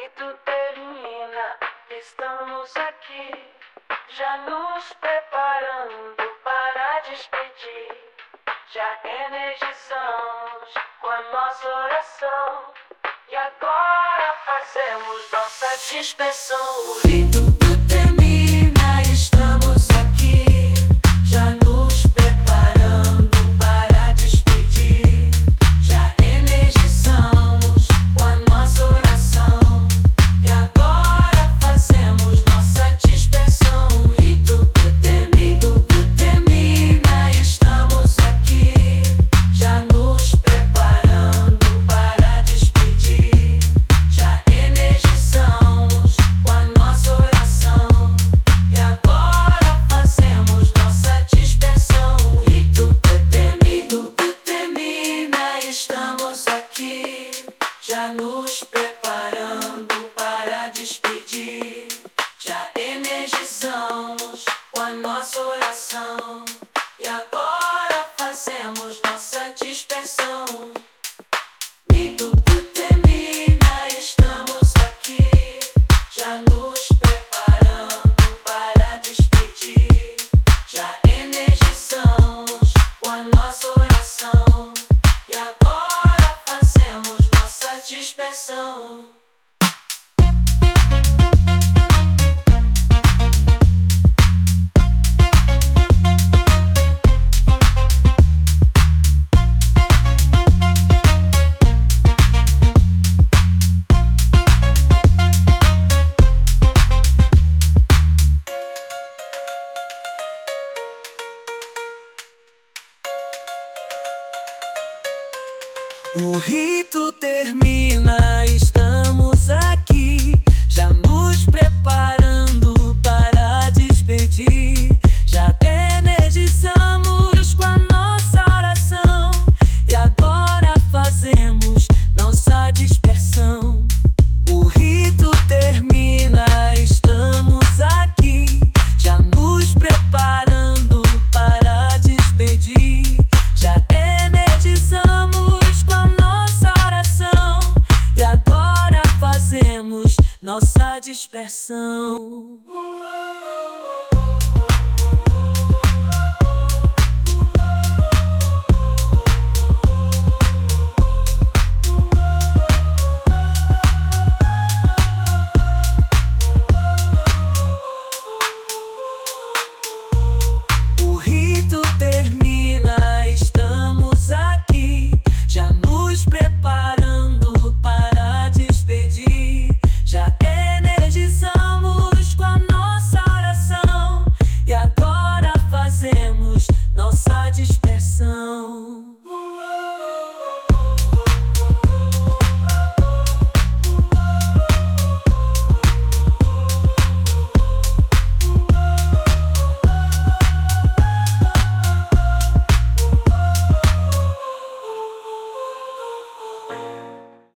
rito termina, estamos aqui, já nos preparando para despedir. Já energizamos com a nossa oração e agora fazemos nossa dispersão. O rito termina, estamos aqui, já nos preparando para despedir. Já energizamos com a nossa oração e agora fazemos nossa dispersão. O rito termina, estamos aqui, já nos preparando para despedir. Já energizamos com a nossa oração e agora fazemos nossa dispersão. O rito termina, estamos aqui, já nos preparando para despedir. Já energizamos com a nossa oração e agora fazemos nossa dispersão. Rito termina, estamos aqui, já nos preparando para despedir. Já energizamos com a nossa oração e agora fazemos nossa dispersão. O rito termina, estamos aqui, já nos preparando para despedir. Já energizamos com a nossa oração e agora fazemos nossa dispersão. O rito termina, estamos aqui, já nos preparando para despedir. Já energizamos com a nossa oração e agora fazemos nossa dispersão.